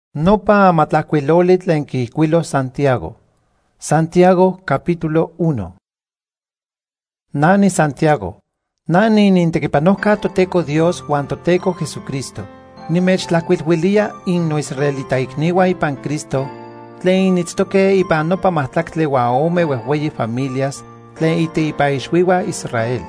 Nopa matlacuiloli tlen quihcuilo Santiago. Santiago capítulo 1. Nani Santiago, nani nintequipanojca toteco Dios huan toteco Jesucristo. Nimechtlacuilhuilia in noisraelita icniua ipan Cristo, tlen initztoque ipan nopa mahtlactle huan ome huehueyi familias, tlen iteipa ixuiua Israel.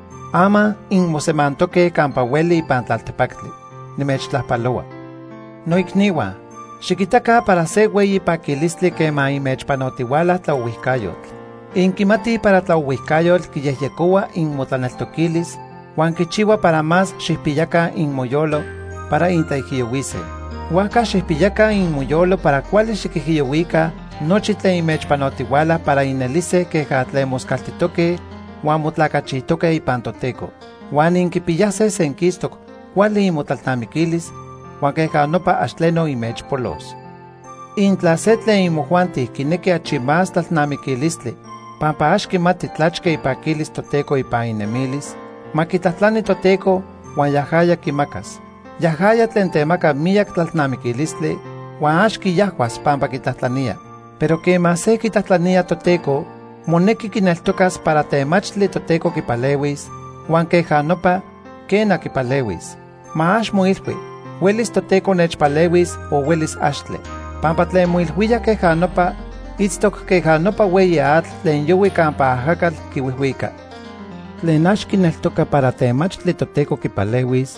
Ama inmosemantoque campa hueli ipan tlaltepactli. Nimechtlahpaloa. Noicniua, xiquitaca para se hueyi paquilistli quema imechpanotiuala tlauihcayotl. Inquimati para tlauihcayotl quiyehyecoa inmotlaneltoquilis, huan quichiua para más xihpiyaca inmoyolo para intlaijiyowise. Huaca xihpiyaca inmoyolo para cuali xiquijiyowika nochi tlen imechpanotiuala para inelise queja tlen moscaltitoque huan motlacachihtoque ipan toteco. Huan inquipiyase senquistok cuali imotlaltnamiquilis, huan queja nopa axtleno imechpolos. Intla se tlen imojuanti quinequi achi más tlaltnamiquilistli, pampa axquimati tlachque ipaquilis toteco ipan inemilis, maquitlahtlani toteco huan yahaya quimacas. Yahaya tlen temaca miyac tlaltnamiquilistli, huan axquiyahuas pampa quitlahtlania. Pero quema se quitlahtlania toteco, moneki quineltocas para temachtli toteco quipalewis, huan queja nopa quena quipalewis. Ma ax moilhui, huelis toteco nechpalewis o huelis axtle. Pampa tlen moilhuia queja nopa, itztok queja nopa hueyi atl tlen yowi campa ajacal kiuihuica. Tlen ax quineltoca para temachtli toteco quipalewis,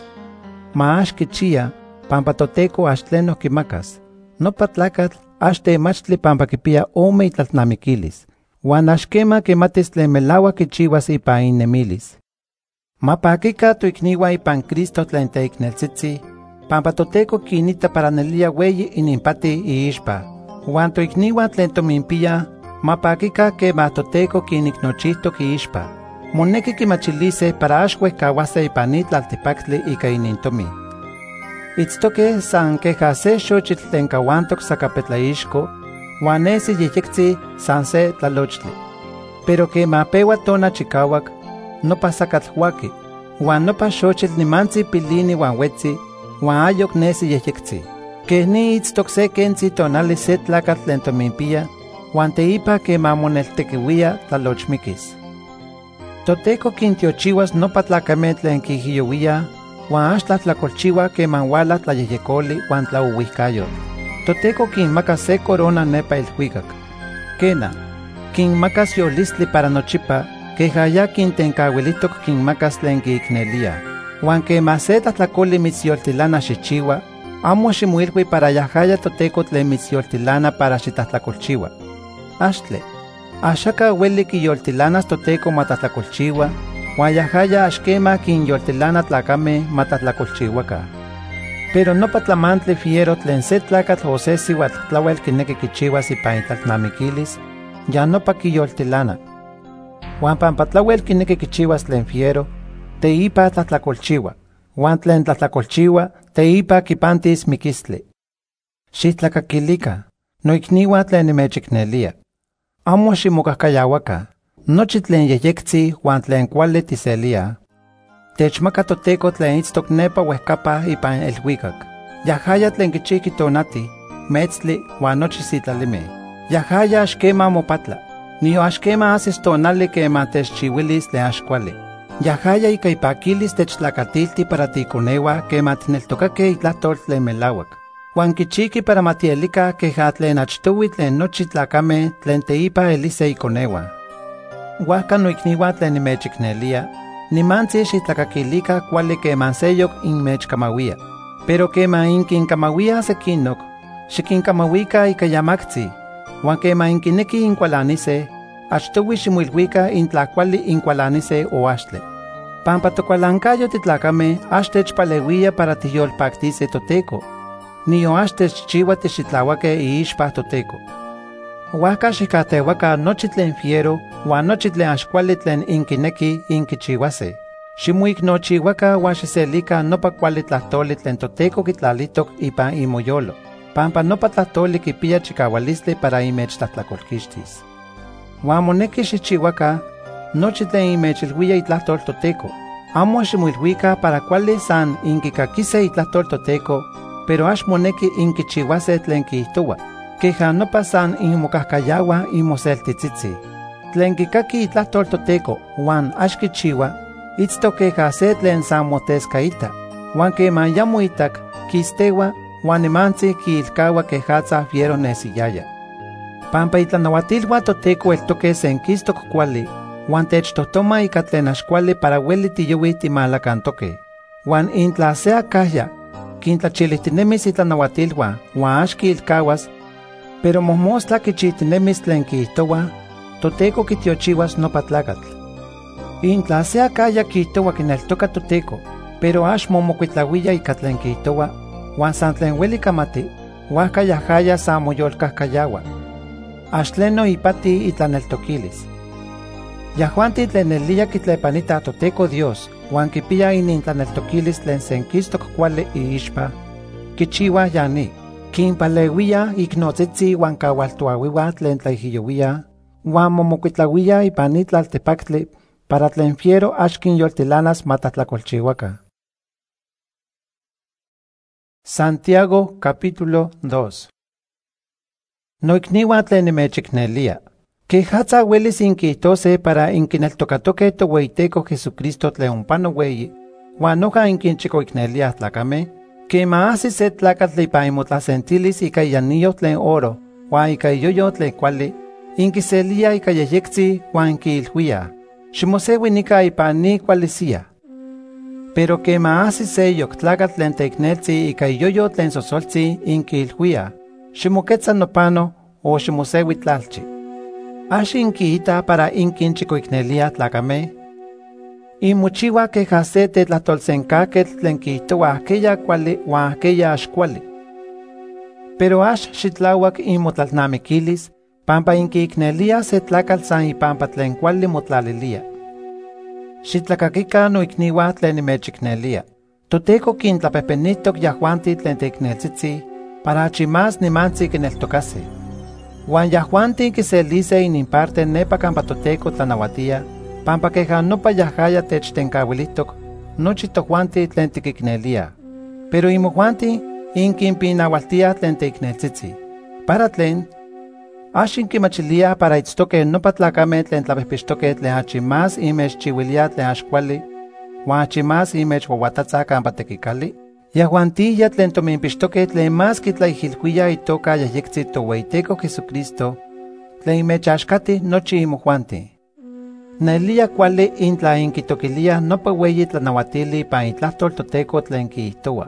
ma ax quichia, pampa toteco axtleno quimacas. Nopa tlacatl ax temachtli pampa quipia ome itlaltnamiquilis, huan ax quema quimatis tlen melauac quichiuas ipan inemilis. Ma paquica toicniua ipan Cristo tlen teicneltzitzi, pampa toteco quinita para nelia hueyi inimpati iixpa. Huan toicniua tlen tominpia, ma paquica quema toteco quinicnochihtoc iixpa. Moneki quimachilise para ax huehcahuase ipan itlaltipactli ica inintomi. Itztoque san queja se xochitl tlen cahuantoc sacapetlaixco, huan nesi yeyectzi san se tlalochtli. Pero quema peua tona chicauac, nopa sacatl huan nopa xochitl nimantzi pilini huan huetzi, huan ayoc nesi yeyectzi. Queh ni itztoc se quentzi tonali se tlacatl tlen tominpia, huan teipa quema moneltequiuia tlalochmiquis. Toteco quintiochiuas nopa tlacame tlen quijiyouia, huan ax tlahtlacolchiua queman huala tlayeyecoli huan tlauihuicayotl. Toteco quinmacas se corona nepa ilhuicac. Quena, quinmacas yolistli para nochipa, queja ya quintencauilitoc quinmacas tlen quiicnelia. Huan quema se tlahtlacoli mitzyoltilana xichiua, amo ximoilhui para yahaya toteco tlen mitzyoltilana para xitlahtlacolchiua. Axtle, axaca hueli quiyoltilanas toteco matlahtlacolchiua, huan yahaya axquema quinyoltilana tlacame matlahtlacolchiuaca. Pero nopa tlamantli fiero tlen se tlacatl o se siuatl tlauel quinequi quichiuas ipan itlaltnamiquilis, ya nopa quiyoltilana. Huan pampa tlauel quinequi quichiuas tlen fiero, teipa tlahtlacolchiua, huan tlen tlahtlacolchiua, teipa quipantis miquistli. Xihtlacaquilica, noicniua tlen nimechicnelia. Amo ximocahcayauaca, nochi tlen yeyectzi huan tlen cuali tiselia. Techmaca toteco tlen itztoc nepa huehcapa ipan elhuicac. Yahaya tlen quichihqui tonati, metztli huan nochi sitlalime. Yahaya axquema mopatla, nio axquema asis tonali quema techchiuilis tlen ax cuali. Yahaya ica ipaquilis techtlacatilti para ticoneua quema tineltocaque itlahtol tlen melauac. Huan quichihqui para matielica queja tlen achtoui tlen nochi tlacame tlen teipa elise iconeua. Huaca noicniua tlen nimechicnelia, nimantzi xitlacaquilica cuali queman seyoc inmechcamauia. Pero queman inquincamauia sequinoc, xiquincamauica ica yamactzi, huan queman inquinequi incualanise, achtoui ximoilhuica intlacuali incualanise o axtle. Pampa tocualancayo titlacame ax techpaleuia para tiyolpactise toteco, nio ax techchiua tixitlahuaque iixpa toteco. Huaca xicateuaca nochi tlen fiero huan nochi tlen ax cuali tlen inquinequi inquichiuase. Ximoicnochiuaca huan xiselica nopa cuali tlahtoli tlen toteco quitlalitoc ipan imoyolo, pampa nopa tlahtoli quipia chicaualistli para imechtlahtlacolquixtis. Huan moneki xichiuaca nochi tlen imechilhuia itlahtol toteco. Amo ximoilhuica para cuali san inquicaquise itlahtol toteco, pero ax moneki inkichiuase tlen kihtowa, keja nopa san inmokajkayawa inmoseltitzitzi. Tlen kikaki itlahtol Toteko huan ax kichiwa, itztok keja se tlen san moteskaita, huan keman ya moitak kistewa huan nimantzi kiilkawa kejatza fiero nesiyaya. Pampa itlanauatilua Toteko eltoke senkistok kuali, huan techtohtoma ika tlen ax kuali para ueli tiyowi timalakantoke. Huan intla se akahya kintlachilihtinemis itlanauatilua huan ax kiilkawas, pero mojmostla kichihtinemis tlen kihtowa, Toteko kitiochiwas nopa tlakatl. Intla se akahya kihtowa kineltoka Toteko, pero ax momokuitlauia ika tlen kihtowa, huan san tlen ueli kamati, huajka yahaya san moyolkajkayawa. Ax tleno ipati itlaneltokilis. Yahuanti tlen elia kitlepanita Toteko Dios, huan kipia inintlaneltokilis tlen senkistok kuali iixpa, kichiwa yani, kinpaleuia iknotzitzi huan kawaltuawiwa tlen tlaijiyowia, huan momokuitlauia ipan itlaltepaktli para tlen fiero ax kinyoltilanas matatlakolchiwaka. Santiago capítulo 2. Noikniwa tlen nimechiknelia, kejatza uelis inkihtose para inkineltokatoke toweyiteko Jesucristo tlen ompano weyi, huan noja inkinchikoikneliah tlakame, kema ahsi se tlakatl ipan imotlasentilis ika ianillo tlen oro, huan ika iyoyo tlen kuali, inkiselia ika yeyektzi huan inkiilhuia, ximosewi nika ipan ni kualisia. Pero kema ahsi se yoktlakatl tlen teikneltzi ika iyoyo tlen sosoltzi inkiilhuia, ximoketza nopano o ximosewi tlalchi. Ax inkiita para inkinchikoiknelia tlakame, inmochiwa keja se tetlahtolsenkaketl tlen kihtowa ahkeya kuali huan ahkeya ax kuali. Pero ax xitlauak inmotlalnamikilis, pampa inkiiknelia se tlakatl san ipampa tlen kuali motlalilia. Xitlakakikan noikniwa tlen nimechiknelia. Toteko kintlapehpenihtok yahuanti tlen teikneltzitzi, para achi más nimantzi kineltokase. Huan yahuanti kiselise ininparte nepa kampa Toteko tlanauatia, pampa keja nopa yahaya techtenkauilihtok nochi tohuanti tlen tikiknelia. Pero imohuanti inkinpinaualtia tlen teikneltzitzi. Para tlen, ax inkimachilia para itztoke nopa tlakame tlen tlapehpixtoke tlen achi más imechchiuilia tlen ax kuali, huan achi más imechwauatatza kampa tekikali, yahuantilla tlen tominpixtoke tlen más kitlaijilhuia itoka yeyektzi toweyiteko Jesucristo, tlen imechaxkati nochi imohuanti. Nelia kuali intla inkitokilia nopa weyi tlanauatili ipan itlahtol Toteko tlen kihtowa: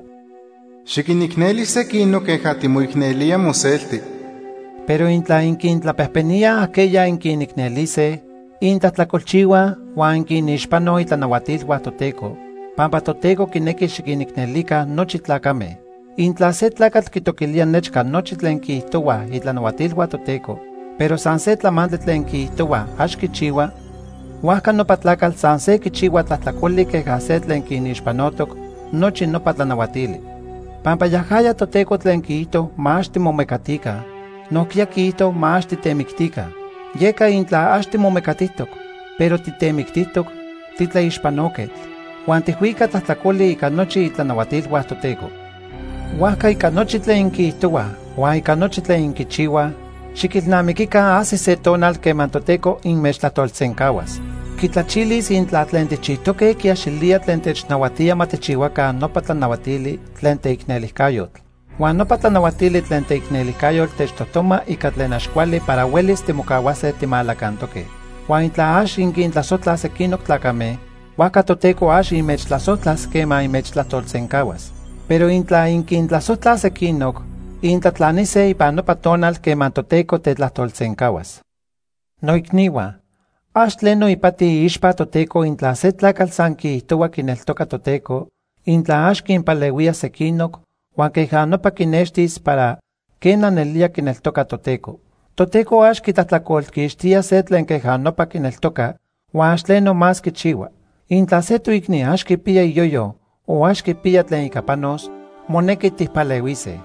xikinikneli sekino keja timoiknelia moselti. Pero intla inkintlapehpenia aquella inkiniknelise, intlahtlakolchiwa huan inkinixpano itlanauatilhua Toteko, pampa Toteko kineki xikiniknelika nochi tlakame. Intla se tlakatl kitokilia nechka nochi tlen kihtowa itlanauatilhua Toteko, pero san se tlamantli tlen kihtowa ax kichiwa, huajka nopa tlakatl san se kichiwa tlahtlakoli keja se tlen kinixpanotok nochi nopa tlanauatili. Pampa yahaya Toteko tlen kihto maax timomekatika, nohkia kihto maax titemiktika. Yeka intla ax timomekatihtok, pero titemiktiktok, titlaixpanoketl, huan tihuika tlahtlakoli ika nochi itlanauatilhua Toteko. Huajka ika nochi tlen kihtowa, huan ika nochi tlen kichiwa, xikilnamikikan ahsi se tonal keman Toteko inmechtlahtolsenkawas. Kitlachilis intla tlen tichihtoke kiaxilia tlen technauatia matichiwakan nopa tlanauatili tlen teiknelihkayotl. Huan nopa tlanauatili tlen teiknelihkayotl techtohtoma ika tlen ax kuali para uelis timokauase timalakantoke. Huan intla ax inkintlasotlas sekinok tlakame, huajka Toteko ax imechtlasotlas keman imechtlahtolsenkawas. Pero intla inkintlasotlas sekinok, intlatlanise ipan nopa tonal keman Toteko tetlahtolsenkawas. Noikniwa, ax tleno ipati iixpa Toteko intla se tlakatl san kihtowa kineltoka Toteko, intla ax kinpaleuia sekinok, huan keja nopa kinextis para ken anelia kineltoka Toteko. Toteko ax kitlahtlakolkixtia se tlen keja nopa kineltoka, huan ax tleno más kichiwa. Intla se toikni ax kipia iyoyo, o ax kipia tlen ika panos, moneki tihpaleuise.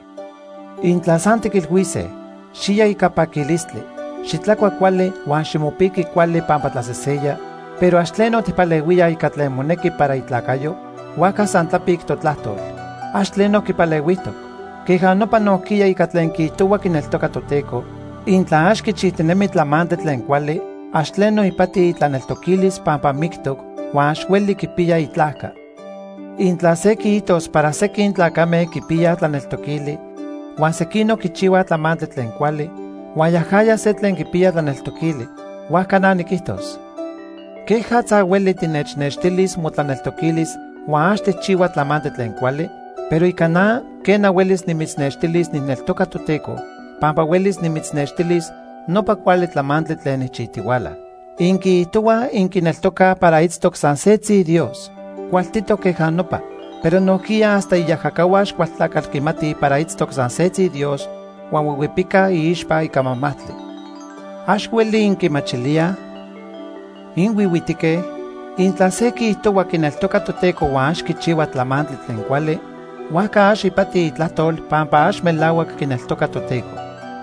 Intla san tikilhuise, xia ika pakilistli, xitlakua kuali huan ximopiki kuali pampa tlaseseya, pero ax tleno tihpaleuia ika tlen moneki para itlakayo, huajka san tlapik totlahtol. Ax tleno kipaleuihtok, Queja nopa nohkia ika tlen kijtoua kineltoka toTeko, intla ax kichihtinemi tlamantli tlen kuali, ax tleno ipati itlaneltokilis pampa miktok, uan ax ueli kipia itlajka. Intla se kijtos para sekin tlakameh kipia tlaneltokili, uan sekino kichiua tlamantli tlen kuali, uan yahaya se tlen kipia tlaneltokili, huajka na nikihtos: ¿Kejatza ueli tinechnextilis motlaneltokilis uan ax tikchiua tlamantli tlen kuali? Pero ika na, kena uelis nimitznextilis nineltoka toTeko, pampa uelis nimitznextilis nopa kuali tlamantli tlen nichihtiuala. Inkihtoua inkineltoka para itztok san setzi Dios, kualtito queja nopa, pero nohkia hasta iyahakauax kualtlakatl kimati para itztok san setzi Dios, uan uiuipika iixpa ika mamahtli. Ax ueli inkimachilia, inwiuitikeh, intla se kihtoua kineltoka toTeko uan ax kichiua tlamantli tlen kuali, huajka ax ipati itlahtol pampa ax melauak kineltoka toTeko.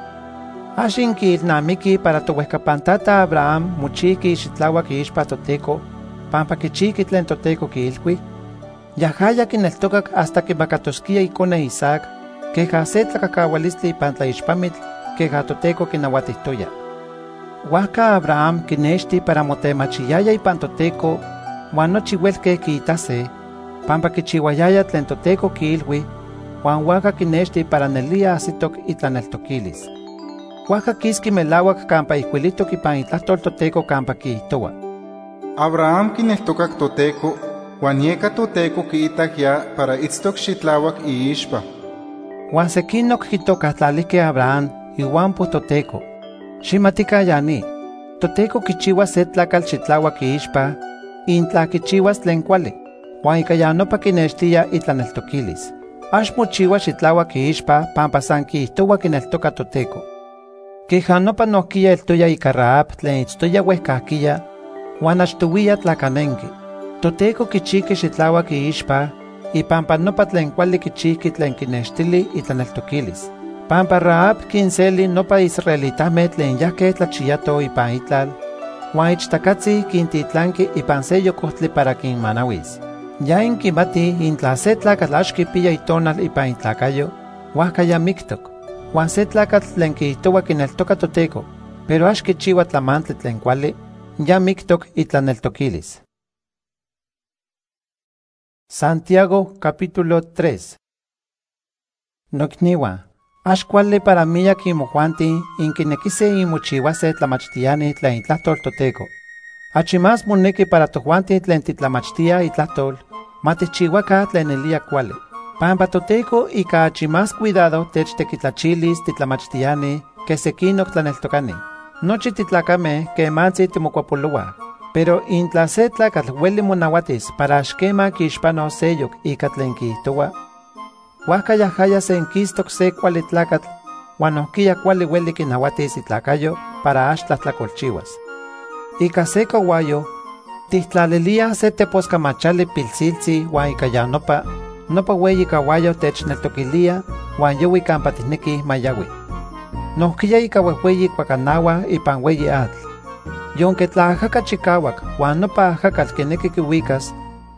Ax inkiilnamiki para towehkapantata Abraham mochihki xitlauak iixpa toTeko, pampa kichihki tlen toTeko kiilhui, yahaya kineltokak hasta kimakatoskia ikone Isaac, queja se tlakakaualistli ipan tlaixpamitl, queja toTeko kinauatihtoya. Huajka Abraham kinexti para motemachiyaya ipan toTeko, uan nochi uelkeh kiitase, pampa kichiuayaya tlen toTeko kiilhui, uan huajka kinexti para nelia ajsitok itlaneltokilis. Huajka kiski melauak kampa ijkuilitok ipan itlahtol toTeko kampa kihtoua: Abraham kineltokak toTeko, uan yeka toTeko kiitak ya para itztok xitlauak iixpa. Uan sekinok kitokatlalijkeh Abraham iuampo toTeko: Ximatika yani, toTeko kichiua se tlakal xitlauak iixpa, intla kichiuas tlen kuali, uan ika ya nopa kinextia itlaneltokilis. Ax mochiua xitlauak iixpa pampa san kihtoua kineltoka toTeko. Queja nopa nohkia eltoya ika Rahab tlen itztoya uehkahkiya, uan achtowia tlakanenki. toTeko kichihki xitlauak iixpa, ipampa nopa tlen kuali kichihki tlen kinextili itlaneltokilis. Pampa Rahab kinseli nopa israelitameh tlen yahkeh tlachiyato ipan itlal, uan ichtakatzi kintitlanki ipan se yokohtli para kinmanauis. Ya inkimati intla se tlakatl ax kipia itonal ipan itlakayo, huajka ya miktok. Uan se tlakatl tlen kihtoua kineltoka toTeko, pero ax kichiua tlamantli tlen kuali, ya miktok itlaneltokilis. Santiago capítulo 3. Nokniuan, ax kuali para miyak imojuantin inkinekise inmochiuase tlamachtiani tlen itlahtol toTeko. Achi más moneki para tojuantin tlen titlamachtia itlahtol, matihchiuaka tlen elia kuali. Pampa toTeko ika achi más cuidado techtekitlachilis titlamachtiani que sekinok tlaneltokani. Nochi titlakame kemantzin timokuapoloa, pero intla se tlakatl ueli monauatis para axkema kixpano seyok ika tlen kihtoua, huajka yahaya senkistok se kuali tlakatl, uan nohkia kuali ueli kinauatis itlakayo para ax tlahtlakolchiuas. Ika se kouayo, tihtlaliliah se teposkamachali pilsiltzi uan ika ya nopa ueyi kauayo techneltokilia uan youi kampa tihnekih mayaui. Nohkia ika uehueyi kuakanaua ipan ueyi atl. Yonke tla ajaka chikauak uan nopa ajakatl kineki kiuikas,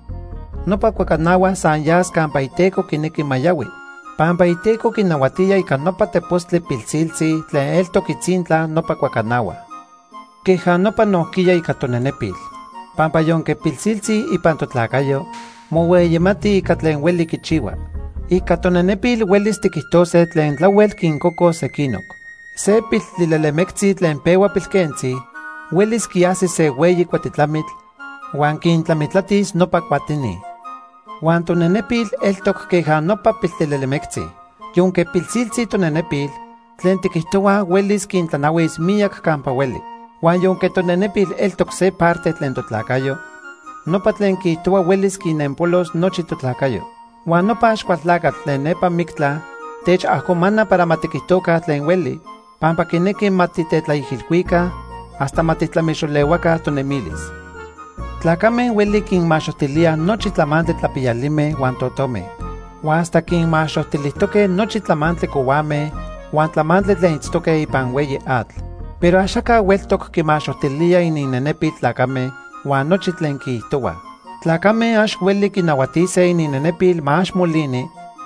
nopa kuakanaua san yas kampa iteko kineki mayaui, pampa iteko kinauatia ika nopa tepostli pilsiltzi tlen eltok itzintla nopa kuakanaua. Queja nopa nohkia ika tonenepil, pampa yonke pilsiltzi ipan totlakayo, moueyimati ika tlen ueli kichiua. Ika tonenepil uelis tikihtose tlen tlauel kinkoko sekinok. Se piltlilelemektzin tlen peua pilkentzi, uelis kiasi se ueyi kuatitlamitl, uan kintlamitlatis nopa kuatini. Uan tonenepil eltok queja nopa piltlilelemektzin, yonke pilsiltzi tonenepil, tlen tikihtoua uelis kintlanauis miyak kampa ueli. Uan yonke tonenepil eltok se parte tlen totlakayo, nopa tlen kihtoua uelis kinenpolos nochi totlakayo. Uan nopa axkualtlakatl tlen nepa miktla, tech ahkomana para matikihtoka tlen ueli, pampa kineki matitetlaijilhuika, hasta matitlamixoleuaka tonemilis. Tlakameh ueli kinmaxohtilia nochi tlamantli tlapiyalimeh uan totomeh, uan hasta kinmaxohtilihtoke nochi tlamantli kouameh uan tlamantli tlen itztoke ipan ueyi atl. Pero axaka ueltok kimaxohtilia ininnenepil tlakameh uan nochi tlen kihtoua. Tlakameh ax ueli kinauatise ininnenepil maax molini,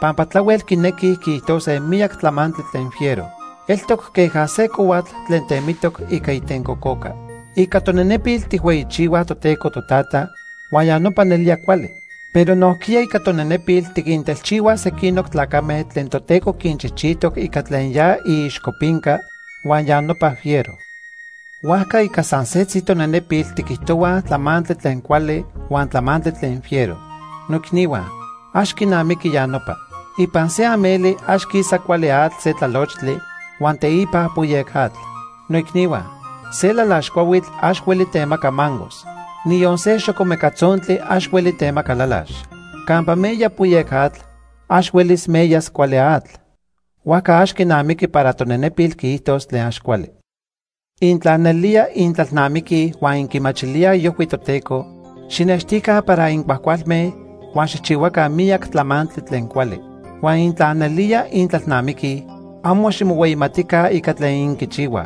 pampa tlauel kineki kihtose miak tlamantli tlen fiero. Eltok keja se kuatl tlen temitok ika itenkokoka. Ika tonenepil tihueyichiwa toteko totata, waya nopa nelia kuali. Pero nohkia ika tonenepil tikintelchiwa sekinok tlakame tlen toteko kinchichitok ika tlen ya iixkopinka, waya nopa fiero. Huajka ika san setzi tonenepil tikihtowa tlamantli tlen kuali wan tlamantli tlen fiero. Nokniwa, axkinamiki ya nopa. Ipan se ameli axkisa kuali atl se tlalochtli, wan teipa puyek atl. Noikniwa, se lalaxkuauitl axueli temaka mangos. Nion se xokomekatzontli axueli temaka lalax. Kampa meya puyek atl, axuelis meyas kuali atl. Huajka axkinamiki para tonenepil kiihtos tlen axkuali. Intlanelia intlalnamiki wan inkimachilia yohui toteko, xinextika para inkuajkualme wan xikchiuaka miak tlamantli tlen kuali. Wan intlanelia intlalnamiki, amo ximoueyimatika ika tlen inkichiua.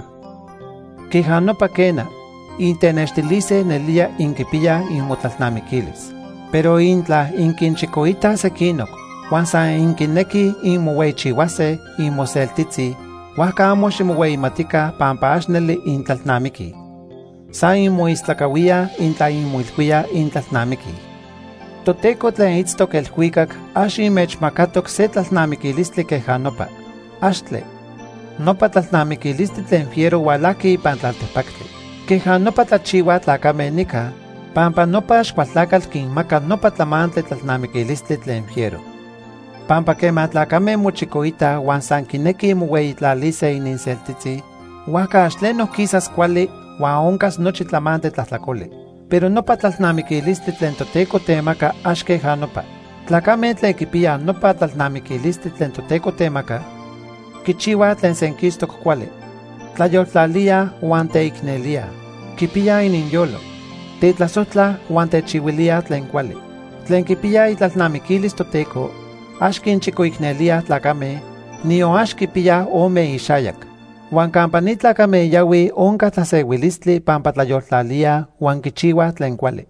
Keja nopa kena, intenextilise nelia inkipiya inmotlalnamikilis. Pero intla inkinchikoita sekinok, wan san inkineki inmoueyichiuase inmoseltitzi, huajka amo ximoueyimatika pampa axneli intlalnamiki. San inmoistlakawia intla inmoilhuia intlalnamiki. Toteko tlen itztok elhuikak axinmechmakatok se tlalnamikilistli keja nopa. Axtle, nopa tlalnamikilistli tlen fiero ualaki ipan tlaltepaktli. Keja nopa tlachiua tlakame nika, pampa nopa axkualtlakatl kinmaka nopa tlamantli tlalnamikilistli tlen fiero. Pampa kema tlakame mochikoita wan san kineki moueyitlalise ininseltitzi, huajka axtleno kisas kuali wan onkas nochi tlamantli tlajtlakoli. Pero nopa tlalnamikilistli tlen toteko temaka axkeja nopa. Tlakame tlen kipiya nopa tlalnamikilistli tlen toteko temaka, kichiua tlen senkistok kuali. Tlayoltlalia wan teiknelia. Kipiya ininyolo. Tetlasotla wan techiuilia tlen kuali. Tlen kipiya itlalnamikilis toteko, axkinchikoiknelia tlakame, nion axkipiya ome ixayak. Wan kampa ni tlakame yawi onka tlasewilistli pampa tlayoltlalia wan kichiua tlen kuali.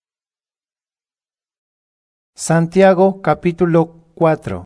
Santiago capítulo 4.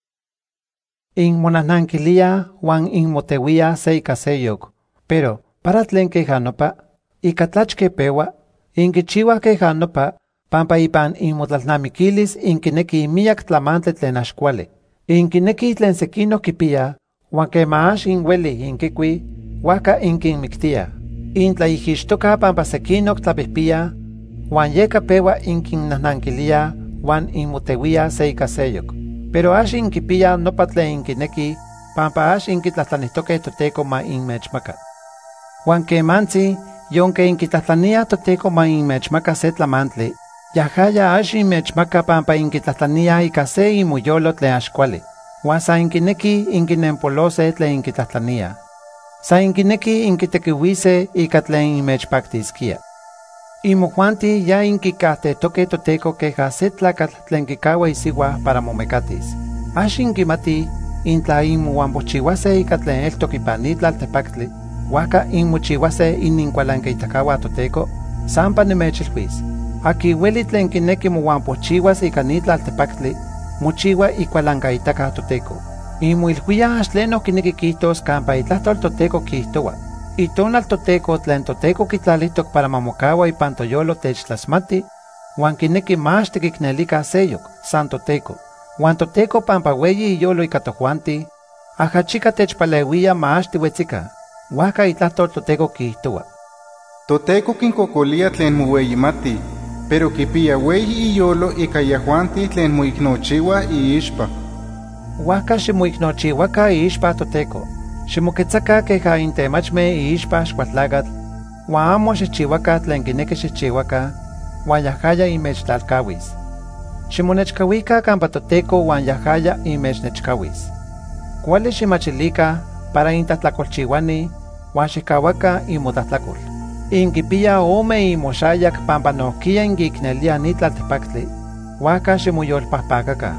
Inmonajnankilia wan inmotewia se ika seyok, pero para tlen keja nopa, ika tlachke pewa, inkichiua keja nopa, pampa ipan inmotlalnamikilis inkineki miak tlamantli tlen axkuali. Inkineki tlen sekinok kipiya, wan kema ax inweli inkikui, huajka inkinmiktia. Intlaijixtoka pampa sekinok tlapihpiya, wan yeka pewa inkinnajnankilia wan inmotewia se ika seyok. Pero ax inkipiya nopa tlen inkineki, pampa ax inkitlajtlanihtoke toteko ma inmechmaka. Wan kemantzi, yonke inkitlajtlania toteko ma inmechmaka se tlamantli, yajaya ax inmechmaka pampa inkitlajtlania ika se inmoyolo tlen axkuali. Wan sa inkineki inkinempolose tlen inkitlajtlania. Sa inkineki inkitekiuise ika tlen inmechpaktiskia. Imojuanti ya inkikahtetoke toteko keja se tlakatl tlen kikaua isiwa para momekatis. Ax inkimati intla inmouanpochiuase ika tlen eltok ipan ni tlaltepaktli, huajka inmochiuase ininkualankeitakaua toteko, sampa nimechilhuis. Aki ueli tlen kineki mouanpochiuas ika ni tlaltepaktli, mochiua ikualankaitaka toteko. Inmoilhuia axtleno kineki kijtos kampa itlahtol toteko kijtoa. Itonal toteko tlen toteko kitlalihtok para mamokaua ipan toyolo techtlasmati, wan kineki más tikiknelika seyok, san toteko. Wan toteko pampa weyi iyolo ika tojuanti, ajachika techpaleuia más tiwetzika. Huajka itlahtol toteko kijtoa. Toteko kinkokolia tlen moueyimati, pero kipiya weyi iyolo ika yahuanti tlen moiknochiua iixpa. Huajka ximoiknochiuaka iixpa toteko. Ximoketsaka keja intemachme iixpa axkualtlakatl, wan amo xikchiuaka tlen kineki xikchiuaka, wan yajaya inmechtlalkauis. Ximonechkauika kampa toteko wan yajaya inmechnechkauis. Kuali ximachilika para intlahtlakolchiuani, wan xikauaka inmotlahtlakol. Inkipiya ome inmoxayak pampa nohkia inkiknelia ni tlaltepaktli, huajka ximoyolpajpakaka.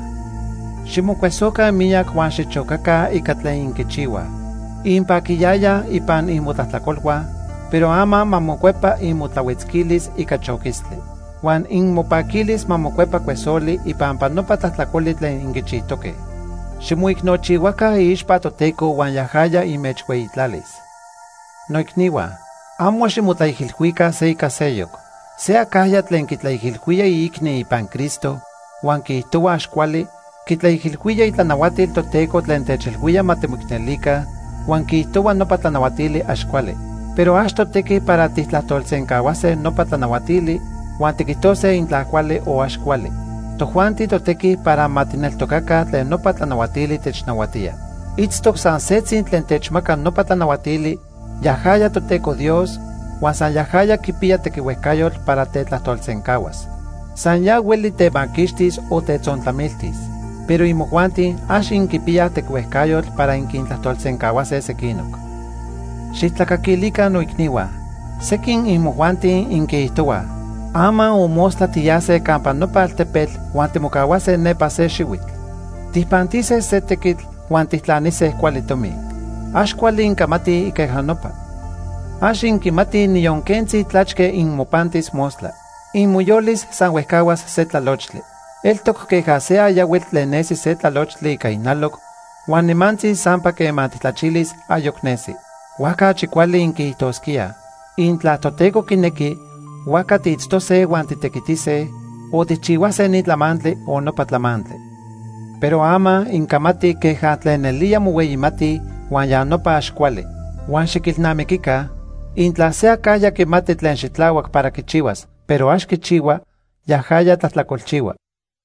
Ximokuesoka miak wan xichokaka ika tlen inkichiua. Inpakiyaya ipan inmotlahtlakolhua, pero ama mamokuepa inmotlauetzkilis ika chokistli. Wan inmopakilis mamokuepa kuesoli ipampa nopa tlahtlakoli tlen inkichihtoke. Ximuiknochiuaca ixpa Toteco uan yahaya imechweitlalis. Noikniwa, amo ximotlaijilhuica se ika seyok, se akaya tlen kitlaijilhuia iikni ipan Cristo, uan kihtoua axkuali, kitlaijilhuia itlanauatil Toteco tlen techilhuia matimiknelika, uan kihtoua nopa tlanauatili axkuali. Pero axto teki para titlahtolsenkauase nopa tlanauatili, uan tikihtose intlakuali o axkuali. Tojuanti toteki para matineltokaca tlen nopa tlanauatili technauatia. Itztok san setzin tlen techmaka nopa tlanauatili, yahaya Toteco Dios, uan san yahaya kipia tekiuehkayotl para tetlahtolsenkauas. San ya ueli temakixtis o tetzontlamiltis, pero imojuanti ax inkipia tekiuehkayotl para inkintlahtolsenkauase sekinok. Xittlakakilica noikniwa, sekin imojuanti inkihtoua, ama o mostla tiyase campa nopa altepetl uan timokauase nepa se xiuitl. Tihpantise se tekitl uan tihtlanise kuali tomi. Ax kuali inkamati ikeja nopa. Ax inkimati niyonkenzi tlachke inmopantis mostla. Inmoyolis san uehkawas se tlalochtli. Eltok keja se ayawitl tlen nesi se tlalochtli ika inalok, uan nimantzi sampa kema titlachilis ayoknesi. Huaca chikuali inkihtoskia, intla Toteco kineki, huaca tiitztose uan titekitise, o tichihuase ni tlamantli o nopa tlamantli. Pero ama inkamati keja tlen elia moueyimati uan ya nopa axkuali, uan xikilnamikika, intla se akaya kimati tlen xitlauak para kichiwas, pero ax kichiwa, yahaya tlahtlakolchiwa.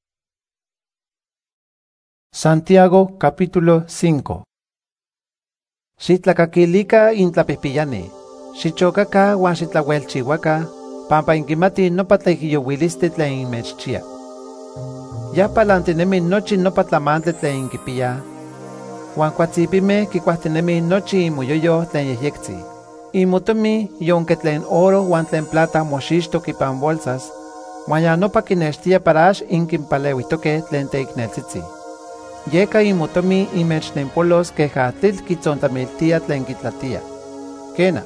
Santiago capítulo 5. Xitlakakilika intlapihpiyani, xichocaca uan xitlauelchihuaca, pampa inkimati nopa tlaijiyowilistli tlen inmechchia. Ya palantinemi nochi nopa tlamantli tlen inkipia, uan kuatzipimeh kikuahtinemi nochi inmoyoyo tlen yehyekzi. Inmotomi yonke tlen oro uan tlen plata moxixtok ipan bolsas, uan ya nopa kinextia para ax inkinpaleuitoke tlen teikneltzitzi. Yeka inmotomi imechnenpolos keja titl kitzontlamiltia tlen kitlatia. Kena.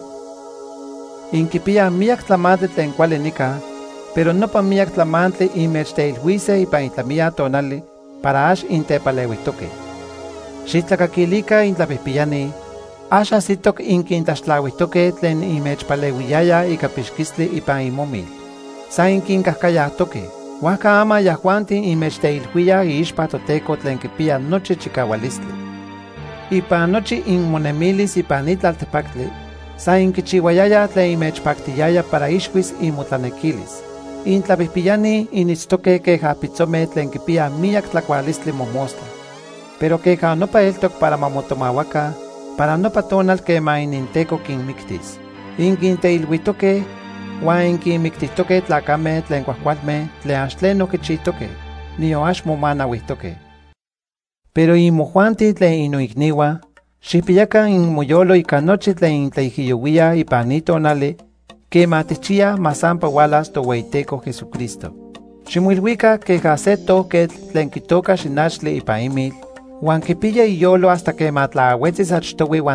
Inkipia miak tlamantli tlen kuali nika, pero nopa miak tlamantli imechteilhuise ipan itlamia tonali para ax intepaleuitoke. Xitlakakilika intlapihpiyani, ax asitok inkintlaxtlauitoke tlen imechpaleuiyaya ika pixkistli ipan imomil. San inkinkahkayahtoke. Huaca ama yahuanti imechteilhuia iixpa Toteco tlen kipia nochi chikaualistli. Ipan nochi inmonemilis ipan itlaltepaktli, san inkichiuayaya tlen imechpaktiyaya para ixuis inmotlanekilis. Intlapihpiyani initztoke keja pitzome tlen kipia miak tlakualistli momostla. Pero keja nopa eltok para mamotomauaca, para nopa tonal kema ininteco kinmiktis. Inkinteilhuitoke, uan inkinmiktihtoke tlakame tlen kuajkualme tlen ax tlen okichihtoke, nio ax momanauihtoke. Pero inmojuanti tlen inoikniwa, xihpiyakan inmoyolo ika nochi tlen intlaijiyowia ipan itonali, kema tichia masampa ualas Tohueyiteco Jesucristo. Ximoilhuika keja se toketl tlen kitoka xinachtli ipan imil, uan kipiya iyolo hasta kema tlaahuetzis achtowi uan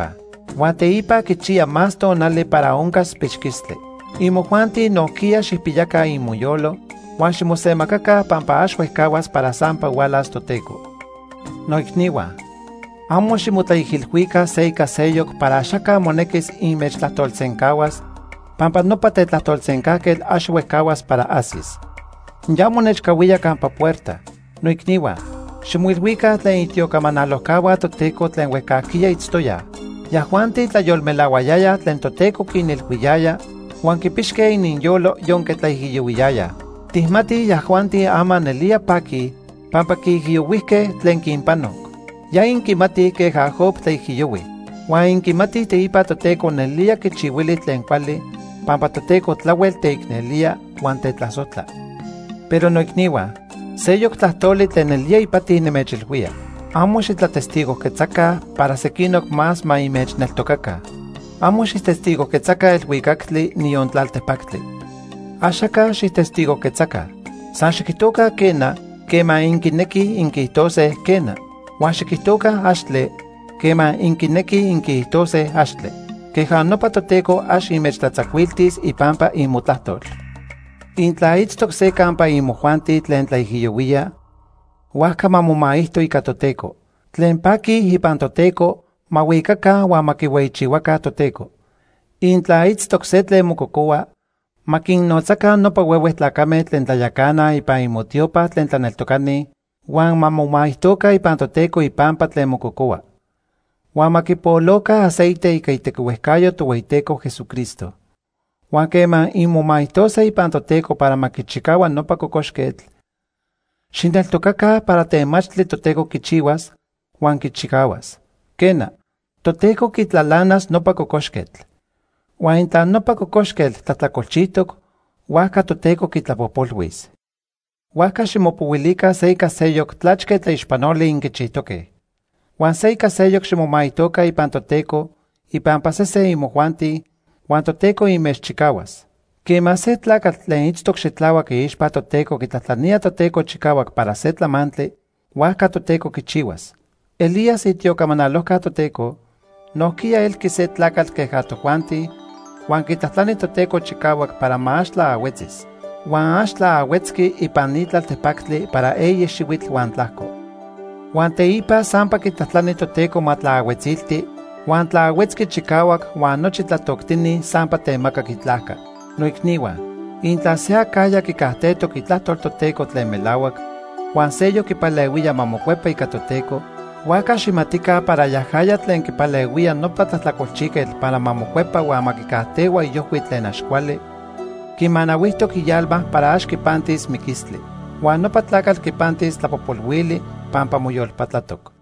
teipa kichia más tonali para onkas pichkistli. Imojuanti nohkia xihpiyaka inmoyolo, uan ximosemakaca pampa ax uehkawas para sampa ualas Toteco. Noikniwa, amo ximotlaijilhuika se ika seyok para axaka monekis inmechtlahtolsenkauas, pampa nopa tetlahtolsenkakel ax uehkawas para asis. Ya monechkauia campa puerta. Noikniwa, ximoilhuika tlen itiokamanalojkaua Toteco tlen uehkakia itztoya. Yahuanti tlayolmelauayaya tlen Toteco kinilhuiyaya, uan kipixke ininyolo yonke tlaijiyowiyaya. Tihmati yahuanti ama nelia paki, pampa kiijiyowihke tlen kinpanok. Ya inkimati keja Job tlaijiyowih, uan inkimati teipa Toteco nelia kichiuili tlen kuali, pampa Toteco tlauel teiknelia uan tetlasotla. Pero noikniwa, seyok tlahtoli tlen nelia ipati nemechilhuia. Amo xitlatestigojketzaca para sekinok más ma imechneltokaca. Amo xitestigojketzaca elhuicaktli nion tlaltepaktli. Axaka xitestigojketzaca. San xikihtoka kena, kema inkineki inkihtose kena. Uan xikihtoka axtle, kema inkineki inkihtose axtle. Keja nopa Toteco ax imechtlatzakuiltis ipampa inmotlahtol. Intla itztok se campa inmojuanti tlen tlaijiyowia, huajka mamomaihto ika Toteco, Tlen paki ipan toteko, mawikaka wa makiweichiwaka toteko. Intla itztok se tlen mokokoa, makinnotzakan nopa ueueh tlakameh tlen tlayakana ipan imotiopa tlen tlaneltokani, wan mamomaihtoka ipan toteko ipampa tlen mokokoa. Wan makipoloka aceite ika itekiuehkayo toweiteko Jesucristo. Wan keman inmomaihtosa ipan toteko para makichikaua nopa kokoxketl, xineltokaka para temachtli toteko kichiwas, wan kichikauas. Kena, toteko kitlalanas nopa kokoxketl. Wan intla nopa kokoxketl tlatlakolchitok, huajka toteko kitlapopolhuis. Huajka ximopouilika se ika seyok tlachke tlaixpanoli inkichihtoke. Wan se ika seyok ximomaihtoka ipan toteko, ipampa sese imojuanti, wan toteko inmechchikauas. Kema se tlakatl tlen itztok xitlauak iixpa toteko kitlatlania toteko chikauak para se tlamantli, huajka toteko kichiuas. Elías itiocamanalojka toteko, nohkia elki se tlakatl queja tojuanti, wan kitlatlani toteko chikauak para ma axtla ahuetzis. Wan axtla ahuetzki ipan ni tlaltepaktli para eyi xiuitl wan tlahko. Wan teipa sampa kitlatlani toteko ma tlaahuetzilti, wan tlaahuetzki chikauak wan nochi tlatoktini sampa temaka kitlahka. Noikniuan, intla se akaya kikahtetok itlahtol toteko tlen melauak, wan seyo kipaleuia mamokuepa ika toteko, huajka ximatika para yahaya tlen kipaleuia nopa tlahtlakolchiketl para mamokuepa wan makikahteua iyohui tlen axkuali, kimanauihtok iyalma para ax kipantis mikistli, wan nopa tlakatl kipantis tlapopolhuili pampa moyolpatlatok.